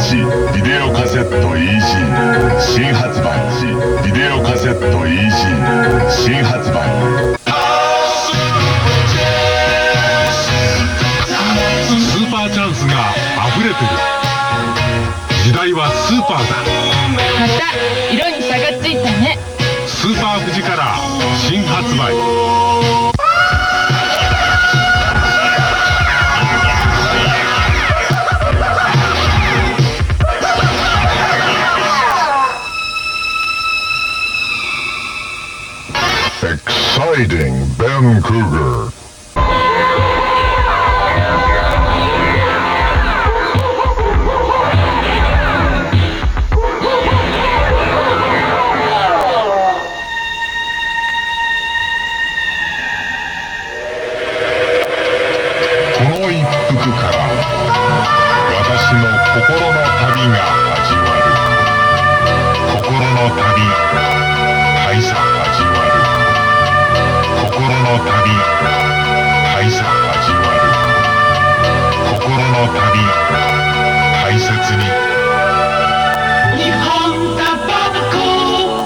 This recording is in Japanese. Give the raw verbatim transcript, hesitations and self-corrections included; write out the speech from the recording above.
チビデオカセット イージー 新発売。ビデオカセット イージー 新発売。 スーパーチャンスが溢れてる。時代はスーパーだ。 また色に差がついたね。 スーパーフジカラー新発売。 Exciting Ben Cougar.